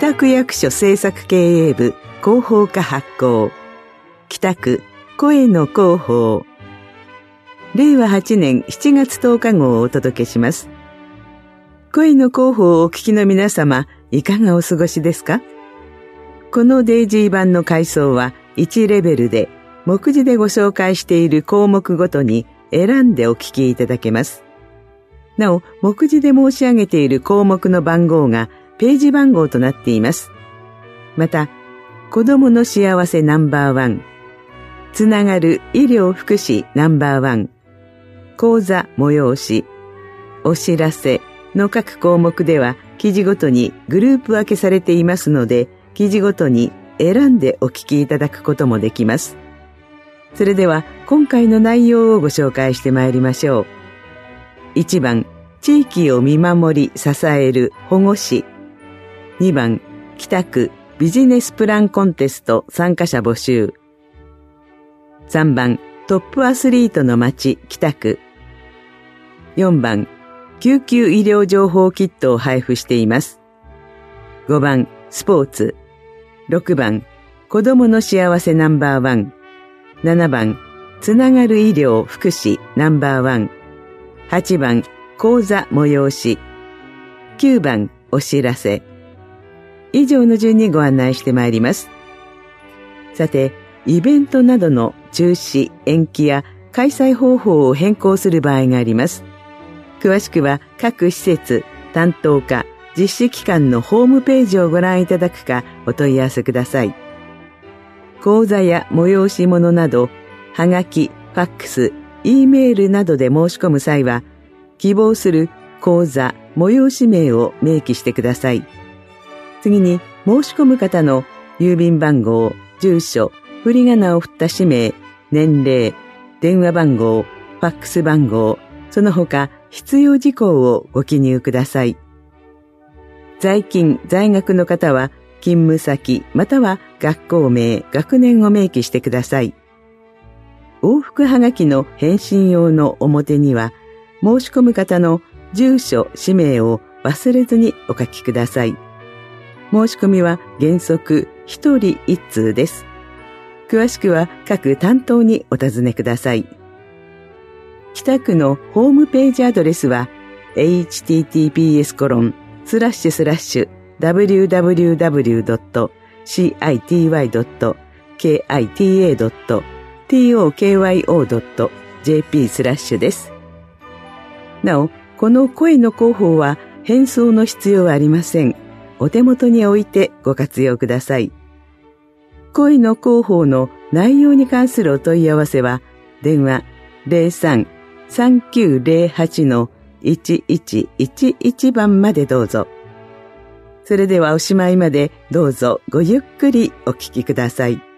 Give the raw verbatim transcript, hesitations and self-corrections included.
北区役所政策経営部広報課発行、北区声の広報、れいわはちねんしちがつとおか号をお届けします。声の広報をお聞きの皆様、いかがお過ごしですか？このデイジー版の回想はいちレベルで、目次でご紹介している項目ごとに選んでお聞きいただけます。なお、目次で申し上げている項目の番号がページ番号となっています。また、子どもの幸せナンバーワン、つながる医療福祉ナンバーワン、講座催し、お知らせの各項目では記事ごとにグループ分けされていますので、記事ごとに選んでお聞きいただくこともできます。それでは今回の内容をご紹介してまいりましょう。いちばん、地域を見守り支える保護司。にばん、北区ビジネスプランコンテスト参加者募集。さんばん、トップアスリートの街北区。よんばん、救急医療情報キットを配布しています。ごばん、スポーツ。ろくばん、子どもの幸せナンバーワン。ななばん、つながる医療福祉ナンバーワン。はちばん、講座催し。きゅうばん、お知らせ。以上の順にご案内してまいります。さて、イベントなどの中止、延期や開催方法を変更する場合があります。詳しくは各施設、担当課、実施機関のホームページをご覧いただくかお問い合わせください。講座や催し物など、はがき、ファックス、E メールなどで申し込む際は、希望する講座、催し名を明記してください。次に、申し込む方の郵便番号、住所、振り仮名を振った氏名、年齢、電話番号、ファックス番号、その他必要事項をご記入ください。在勤・在学の方は、勤務先または学校名、学年を明記してください。往復はがきの返信用の表には、申し込む方の住所・氏名を忘れずにお書きください。申し込みは原則ひとりいち通です。詳しくは各担当にお尋ねください。北区のホームページアドレスは エイチティーティーピーエスコロンスラッシュスラッシュダブリューダブリューダブリュードットシーアイティーワイドットケーアイティーエードットティーオーケーワイオードットジェーピー スラッシュです。なお、この声の広報は返送の必要はありません。お手元に置いてご活用ください。声の広報の内容に関するお問い合わせは、電話 ゼロさん さんきゅうゼロはち のいちいちいちいち 番までどうぞ。それではおしまいまでどうぞごゆっくりお聞きください。